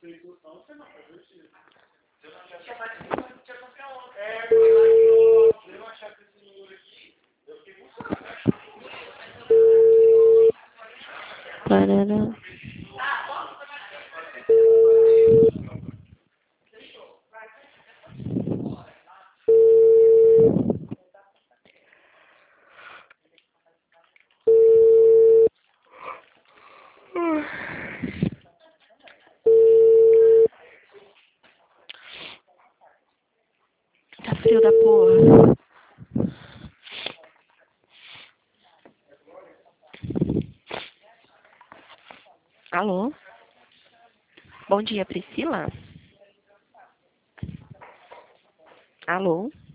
Parará. Tá frio da porra. Alô? Bom dia, Priscila? Alô?